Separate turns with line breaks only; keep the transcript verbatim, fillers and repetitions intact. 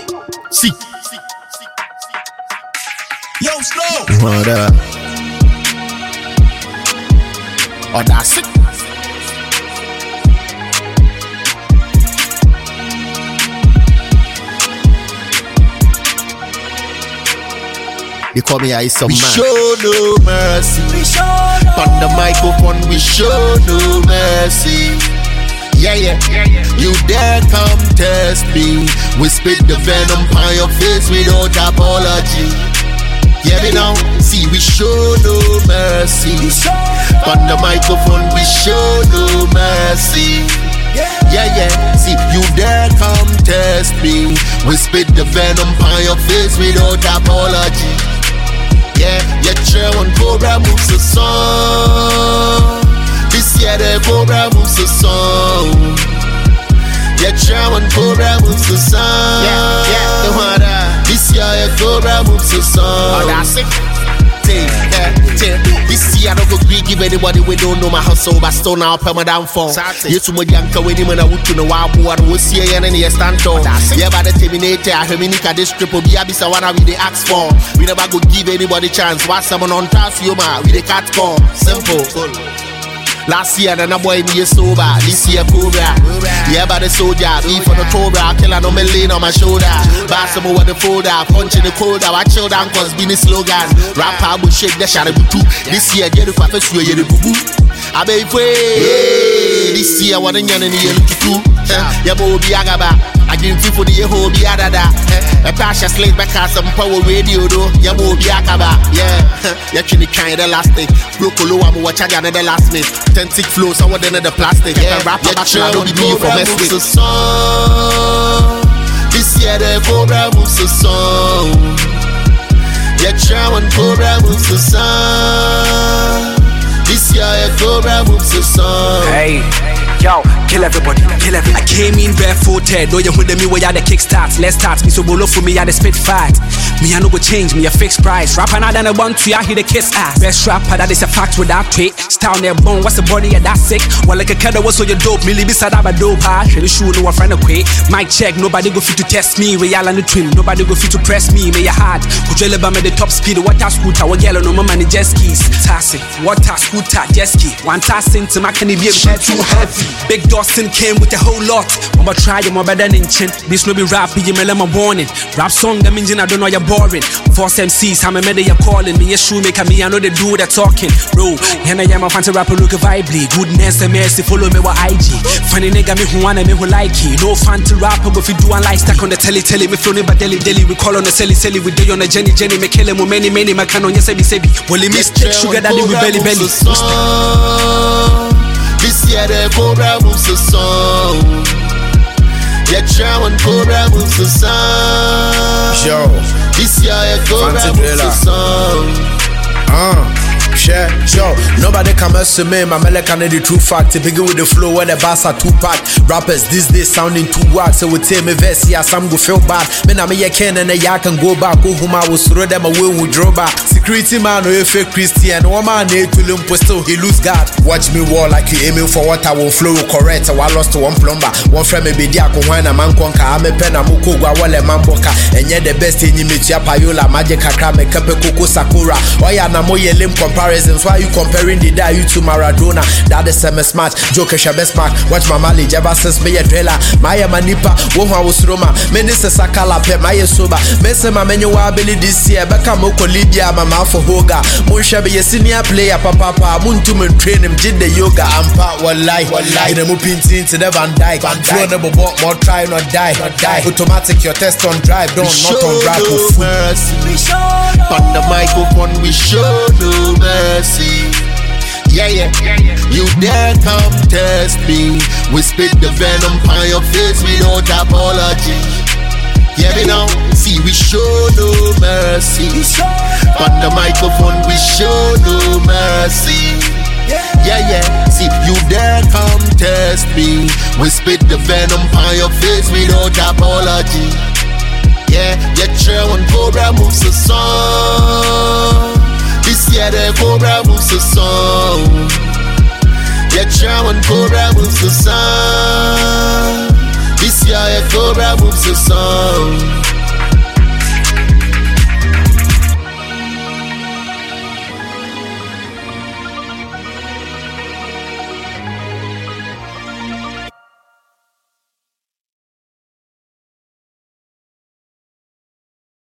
See.
Yo, Snow.
What up? Oh, that's it. They call me Ice of
We
Man.
show no mercy.
We show no
On the microphone, we show no mercy. Yeah, yeah, yeah, yeah. You dare come test me. We spit the venom on your face without apology. Yeah, we know. See, we show no mercy. On the microphone, we show no mercy. Yeah, yeah. See, you dare come test me. We spit the venom on your face without apology. Yeah, yeah, sure one Cobra moves the song. This year the Cobra moves the song. Yeah, sure one Cobra moves the song.
Yeah, yeah, the one that.
This year the Cobra moves the song.
Oh, that's it.
Take, yeah, take. This year I don't go greed give anybody we don't know my hustle, but still now pay my downfall.
Exactly.
Yes, to my yanka when him and I would to know why I was here and then stand tall. Yeah, by the terminator, I heard me nick this triple B. I be someone we they ask for. We never go give anybody chance. Why someone on task you man? We the cat call. Simple. Last year, then a boy me a sober. This year, Cobra. Yeah, by the soldier. Me for the Cobra. Killer no me lean on my shoulder. Bass some over the folder. Punch in the cold. I chill down cause be the slogan. Rapper will shake the shadow too. This year, get the purpose. You get the boo boo. I be free. This year, what a yan in the yellow too. Yeah, bo be agaba. I didn't feel for the whole be adada. A passion slate back as some power radio though. Yeah, bo be agaba. Yeah, yeah, can you kind of last thing. Blocolo, I'm watching another last minute. Authentic flow, so what than the plastic. Yeah, rap about I don't be me from Westwick. This year the Cobra moves the song. Yeah, try one Cobra moves the song. This year the Cobra moves the song.
Hey, yo, kill everybody, kill everybody. I came in barefooted, know you with me where you the kickstarts. Let's start, me so bolo for me, I the spit fight. Me I no go change, me a fixed price. Rapper now than I want to, I hear the kiss ass. Best rapper that is a fact without tweet. Style near bone, what's the body of that sick? Well like a kid was so you dope, me live beside a dope ha. Should the shoe no a friend of quit. Mic check, nobody go fit to test me. Real and the twin, nobody go fit to press me. Me a hard, could you live me the top speed? Water scooter, what yellow no money jet skis. Tassy, water scooter, jet ski. One tassing to my can be a bit too heavy. Big Dawson came with a whole lot. I'ma try you more better than chin. This no be rap, you may let my warning. Rap song, that means I don't know you're boring. Force M Cs, how many you're calling me a shoemaker, me I know they do that talking. Bro, and I am a fancy rapper, look vibely. Goodness and mercy, follow me with I G. Funny nigga, me who wanna me who like it. No fancy rapper, but if you do one like stack on the telly, telly, me flow but deli, deli. We call on the selly, selly, we do on the Jenny, Jenny, me kill him with many, many, my can on your sebi, sebi. Well, he mistake sugar daddy with belly, belly.
This year the Cobra moves the song. Yeah, try one Cobra moves the song.
Yo.
This year the Cobra moves the song.
Uh. Share, yo, nobody can mess with me. My melody can the true fact. Begin with the flow when the bass are two pack. Rappers these days sounding too whack. So we tell me verse, yeah, some go feel bad. Me na me ya can and ya can go back. Who whom I will throw them away with draw back. Security man or fake Christian. One man need to limp still he lose God. Watch me war like you aiming for what I will flow correct. I lost to one plumber. One friend me be diako when a man conquer. I'm a pen a muko gwa wale man boka. And yet the best in you me chia payola magic akra me kepe koko sakura. Oya na mo ye limp comparisons. Why you comparing the die you to Maradona? That is semi smart. Joker best mark. Watch my mileage ever since me a driller. My manipa. One was Roma. Minister Sakala pet my soba. Mesa my menu ability this year. Becca Moko Libya. Mama for Hoga. Monsha be a senior player. Papa. Muntum train him. Did the yoga. Ampa. One life. One life. The moving team to the Van Dyke. Flow never bought more. Try not die. Not die. Automatic your test on drive. Don't not on drive.
We show on the microphone. We show no mercy. Yeah, yeah, yeah, yeah. You dare come test me. We spit the venom on your face without apology. Yeah, we know. See, we show no mercy. On the microphone, we show no mercy. Yeah, yeah. See, you dare come test me. We spit the venom on your face without apology. Yeah, yeah, sure one Cobra moves the song. This year the Cobra moves the song. Yeah, try one Cobra moves the song. This year the Cobra moves the song.